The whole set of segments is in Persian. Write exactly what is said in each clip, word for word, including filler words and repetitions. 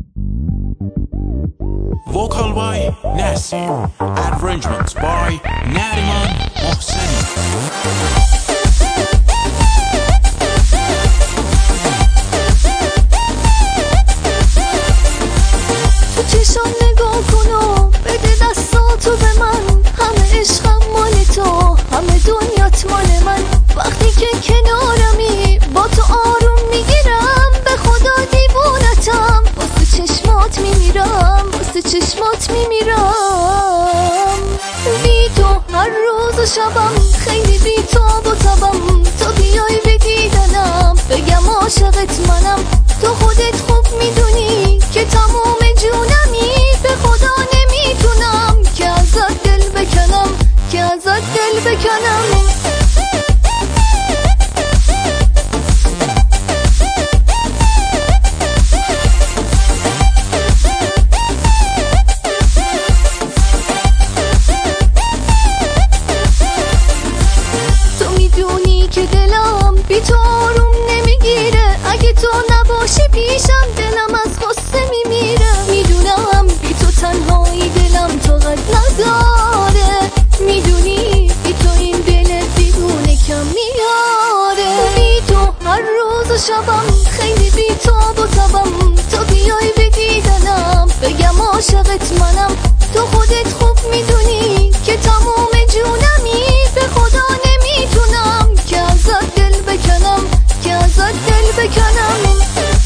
Vocal by Nasir. Arrangements by Nariman Mohseni. تو چشم نگاه کن و بده دستاتو به من. همه عشقم مال تو، همه دنیات مال من. وقتی که کنارمی با تو آروم میگیرم، به خدا دیوونتم، واسه چشمات میمیرم، واسه چشمات میمیرم. بی تو هر روز و شبم خیلی بی تاب و تبم. تو بیای به دیدنم بگم عاشقت منم. تو خودت خوب میدونی که تموم جونمی، به خدا نمیتونم که ازت دل بکنم، که ازت دل بکنم. که دلم بی تو آروم نمیگیره. اگه تو نباشی پیشم دلم از غصه میمیره. میدونم بی تو تنهایی دلم طاقت نداره. میدونی بی تو این دل دیوونه کم میاره. بی تو هر روز و شبم خیلی بی تاب و تبم. تو بیای به دیدنم بگم عاشقت منم. تو خودت خوب میدونی که تموم جونمی، به خدا نمیتونم که ازت دل بکنم، که ازت دل بکنم.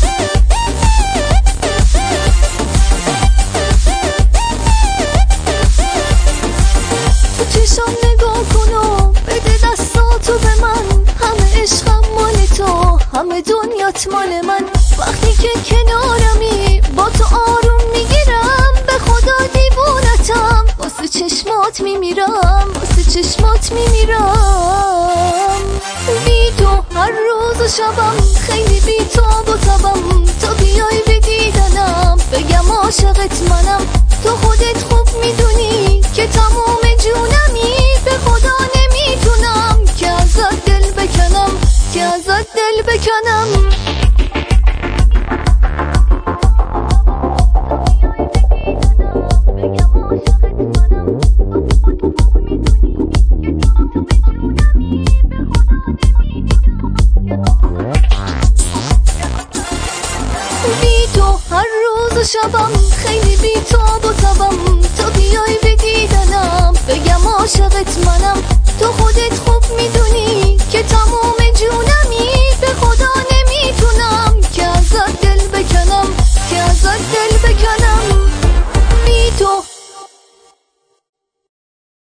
تو چشم نگاه کن و بده دستاتو به من. همه عشقم مال تو، همه دنیات مال من. وقتی که کنارمی با تو آروم میگیرم، به خدا دیوونتم، واسه چشمات میمیرم، واسه چشمات میمیرم. بی تو هر روز و شبم خیلی بی تاب و تبم. تو بیای به دیدنم بگم عاشقت منم. تو خودت خوب میدونی که تموم جونمی، به خدا نمیتونم که ازت دل بکنم، که ازت دل بکنم. بی تو هر روز و شبم خیلی بی تاب و تبم. تو بیای به دیدنم بگم عاشقت منم. تو خودت خوب میدونی که تموم جونمی، به خدا نمیتونم که ازت دل بکنم،